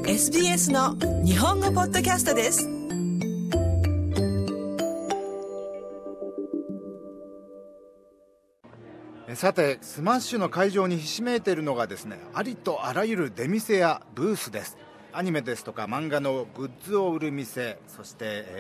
SBS の日本語ポッドキャストです。 さて、スマッシュの会場にひしめいているのがですね、ありとあらゆる出店やブースです。アニメですとか漫画のグッズを売る店、そして、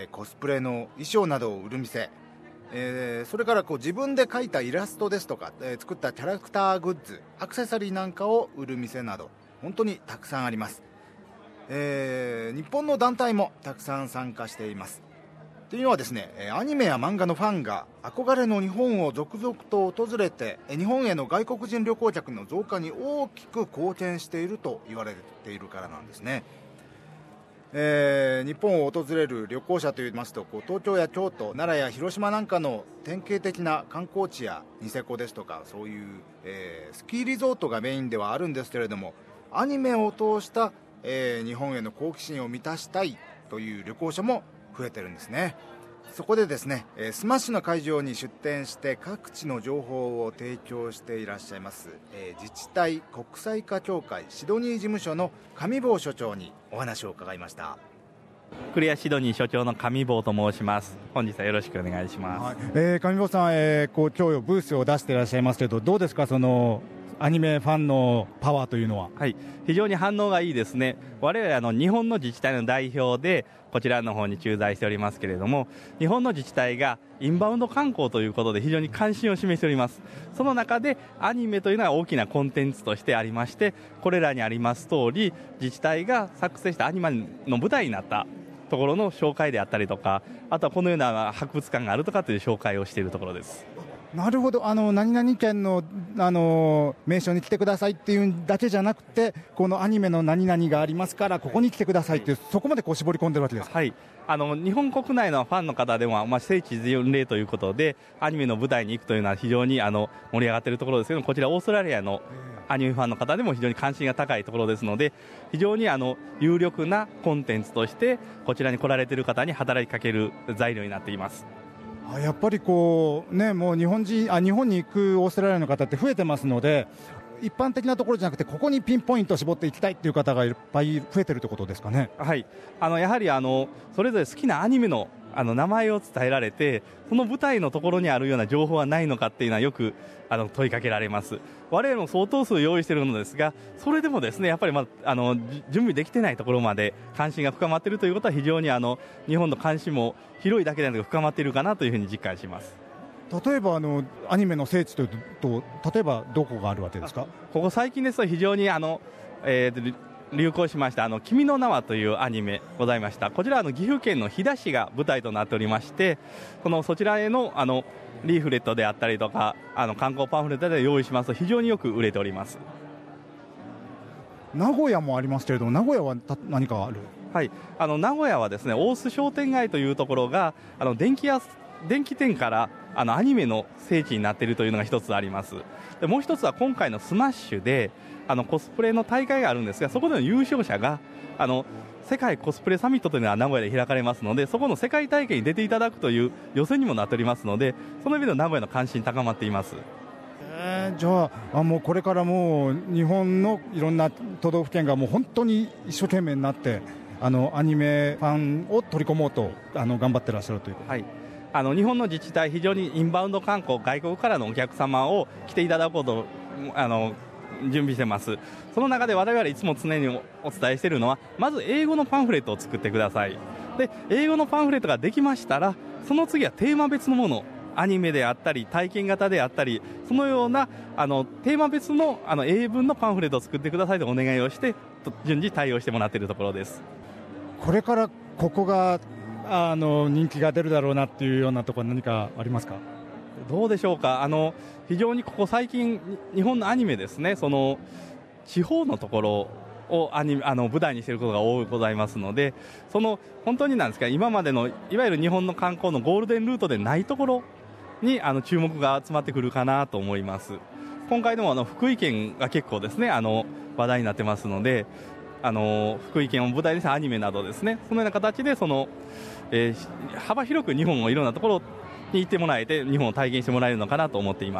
コスプレの衣装などを売る店、それから自分で描いたイラストですとか、作ったキャラクターグッズ、アクセサリーなんかを売る店など本当にたくさんあります。日本の団体もたくさん参加しています。というのはですね、アニメや漫画のファンが憧れの日本を続々と訪れて、日本への外国人旅行客の増加に大きく貢献していると言われているからなんですね。日本を訪れる旅行者といいますと、東京や京都、奈良や広島なんかの典型的な観光地やニセコですとか、そういう、スキーリゾートがメインではあるんですけれども、アニメを通した、日本への好奇心を満たしたいという旅行者も増えてるんですね。そこでですね、スマッシュの会場に出展して各地の情報を提供していらっしゃいます、自治体国際化協会シドニー事務所の上坊所長にお話を伺いました。 クリアシドニー所長の上坊と申します。本日はよろしくお願いします。 上坊さん、今日ブースを出していらっしゃいますけど、どうですか、そのアニメファンのパワーというのは。 はい、非常に反応がいいですね。我々日本の自治体の代表でこちらの方に駐在しておりますけれども、日本の自治体がインバウンド観光ということで非常に関心を示しております。その中でアニメというのは大きなコンテンツとしてありまして、これらにあります通り、自治体が作成したアニメの舞台になったところの紹介であったりとか、あとはこのような博物館があるとかという紹介をしているところです。 なるほど。何々県の、名所に来てくださいっていうだけじゃなくて、このアニメの何々がありますからここに来てくださいっていう、そこまで絞り込んでるわけですか。 はい、日本国内のファンの方でも、聖地巡礼ということでアニメの舞台に行くというのは非常に盛り上がっているところですけども、こちらオーストラリアのアニメファンの方でも非常に関心が高いところですので、非常に有力なコンテンツとしてこちらに来られている方に働きかける材料になっています。 やっぱりもう日本に行くオーストラリアの方って増えてますので、一般的なところじゃなくてここにピンポイントを絞っていきたいという方がいっぱい増えてるということですかね。 はい、やはりそれぞれ好きなアニメの名前を伝えられて、その舞台のところにあるような情報はないのかっていうのはよく問いかけられます。我々も相当数用意しているのですが、それでもですね、やっぱり、準備できてないところまで関心が深まっているということは、非常に日本の関心も広いだけでなく深まっているかなというふうに実感します。 例えばアニメの聖地というと、例えばどこがあるわけですか。 ここ最近ですと非常に流行しました君の名はというアニメございました。こちら岐阜県の飛騨市が舞台となっておりまして、そちらへのリーフレットであったりとか観光パンフレットで用意しますと非常によく売れております。 名古屋もありますけれども、名古屋は何かある。 はい、名古屋はですね、大須商店街というところが電気店からアニメの聖地になっているというのが一つあります。でもう一つは今回のスマッシュでコスプレの大会があるんですが、そこでの優勝者が世界コスプレサミットというのが名古屋で開かれますので、そこの世界大会に出ていただくという予選にもなっておりますので、その意味で名古屋の関心高まっています。 じゃあもうこれからもう日本のいろんな都道府県がもう本当に一生懸命になってアニメファンを取り込もうと頑張ってらっしゃるということ。 はい、日本の自治体、非常にインバウンド観光、外国からのお客様を来ていただこうと準備してます。その中で我々いつも常にお伝えしているのは、まず英語のパンフレットを作ってください。で英語のパンフレットができましたら、その次はテーマ別のもの、アニメであったり体験型であったり、そのようなテーマ別の英文のパンフレットを作ってくださいとお願いをして順次対応してもらっているところです。 これからここが人気が出るだろうなっていうようなところ、何かありますか。 どうでしょうか。非常にここ最近日本のアニメですね、地方のところを舞台にしていることが多いございますので、本当になんですか、今までのいわゆる日本の観光のゴールデンルートでないところに注目が集まってくるかなと思います。今回でも福井県が結構ですね話題になってますので、福井県を舞台にしたアニメなどですね、そのような形で幅広く日本をいろんなところに行ってもらえて、日本を体験してもらえるのかなと思っています。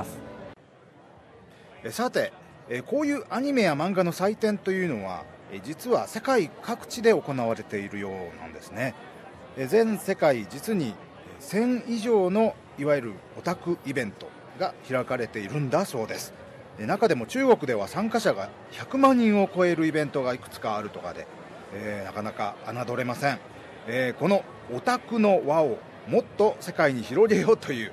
さて、こういうアニメや漫画の祭典というのは実は世界各地で行われているようなんですね。全世界実に1000以上のいわゆるオタクイベントが開かれているんだそうです。中でも中国では参加者が100万人を超えるイベントがいくつかあるとかで、なかなか侮れません。このオタクの輪をもっと世界に広げようという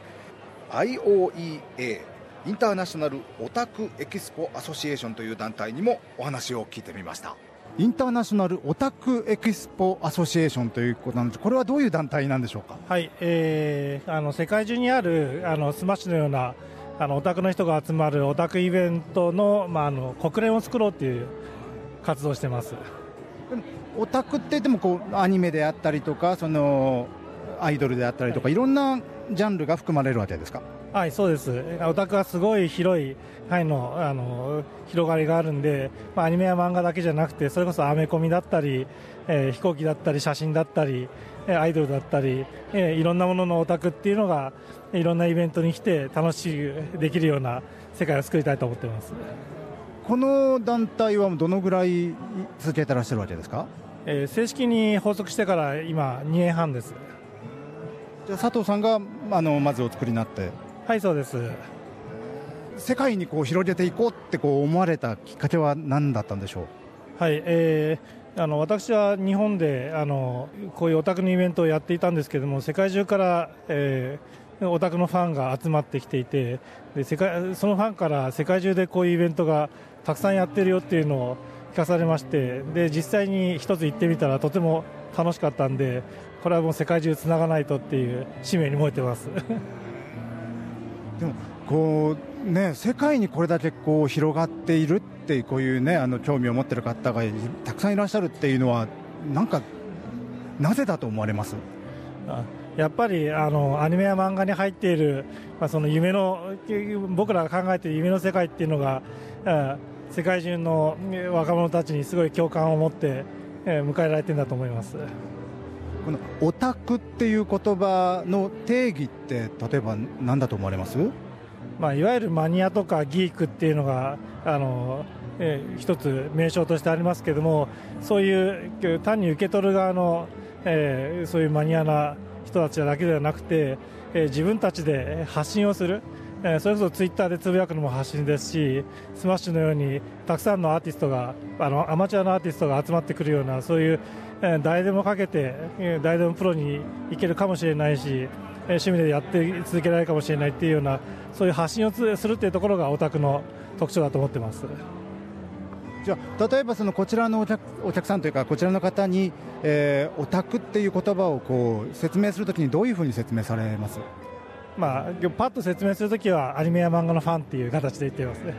IOEA インターナショナルオタクエキスポアソシエーションという団体にもお話を聞いてみました。 インターナショナルオタクエキスポアソシエーションということなんです。これはどういう団体なんでしょうか。 はい、世界中にあるスマッシュのようなオタクの人が集まるオタクイベントの、国連を作ろうという活動をしています。 でもオタクって言ってもこうアニメであったりとか、そのアイドルであったりとか、いろんなジャンルが含まれるわけですか。 はい、そうです。オタクはすごい広い範囲の、広がりがあるんで、アニメや漫画だけじゃなくて、それこそアメコミだったり、飛行機だったり写真だったり、アイドルだったり、いろんなもののオタクっていうのがいろんなイベントに来て楽しくできるような世界を作りたいと思っています。 この団体はどのぐらい続けてらっしゃるわけですか。 正式に発足してから今2年半です。 じゃあ佐藤さんがまずお作りになって。 はい、そうです。 世界にこう広げていこうってこう思われたきっかけは何だったんでしょう。 はい、私は日本でこういうオタクのイベントをやっていたんですけども、世界中から、オタクのファンが集まってきていて、でそのファンから世界中でこういうイベントがたくさんやってるよっていうのを聞かされまして、で実際に一つ行ってみたらとても楽しかったんで、これはもう世界中つながないとっていう使命に燃えてますでもこう、ね、世界にこれだけこう広がっているっていう、こういう、ね、興味を持っている方がたくさんいらっしゃるっていうのは、なぜだと思われます？ やっぱりアニメや漫画に入っている、その僕らが考えている夢の世界っていうのが、世界中の若者たちにすごい共感を持って、迎えられているんだと思います。 このオタクっていう言葉の定義って例えば何だと思われます？ いわゆるマニアとかギークっていうのが一つ名称としてありますけども、そういう単に受け取る側の、そういうマニアな人たちだけではなくて、自分たちで発信をする、それこそツイッターでつぶやくのも発信ですし、スマッシュのようにたくさんのアーティストがアマチュアのアーティストが集まってくるような、そういう誰でもかけて誰でもプロに行けるかもしれないし、趣味でやって続けられるかもしれないっていうような、そういう発信をするっていうところがオタクの特徴だと思ってます。 じゃあ例えばこちらのお客さんというか、こちらの方に、オタクっていう言葉をこう説明するときにどういうふうに説明されます？ パッと説明するときはアニメや漫画のファンっていう形で言っていますね。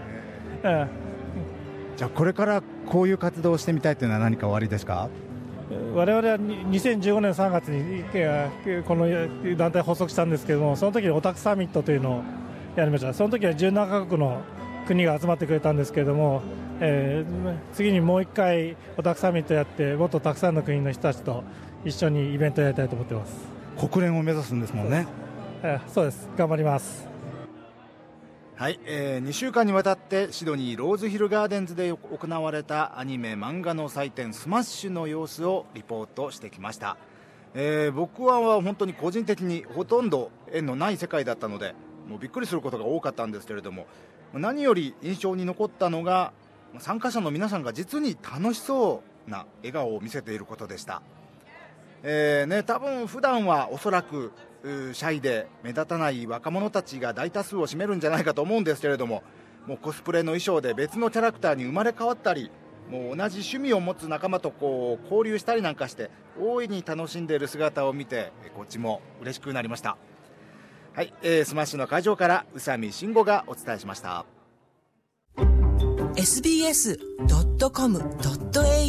じゃあこれからこういう活動をしてみたいというのは何かおありですか？ 我々は2015年3月にこの団体発足したんですけども、その時にオタクサミットというのをやりました。その時は17カ国の国が集まってくれたんですけれども、次にもう一回オタクサミットやって、もっとたくさんの国の人たちと一緒にイベントをやりたいと思っています。 国連を目指すんですもんね。 そうです、頑張ります。 はい、2週間にわたってシドニーローズヒルガーデンズで行われたアニメ漫画の祭典スマッシュの様子をリポートしてきました。僕は本当に個人的にほとんど縁のない世界だったので、もうびっくりすることが多かったんですけれども、何より印象に残ったのが参加者の皆さんが実に楽しそうな笑顔を見せていることでした。多分普段はおそらくシャイで目立たない若者たちが大多数を占めるんじゃないかと思うんですけれども、もうコスプレの衣装で別のキャラクターに生まれ変わったり、もう同じ趣味を持つ仲間とこう交流したりなんかして大いに楽しんでいる姿を見て、こっちも嬉しくなりました。はい、スマッシュの会場から宇佐美慎吾がお伝えしました。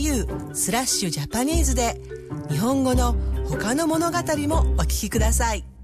sbs.com.au/Japanese で日本語の他の物語もお聞きください。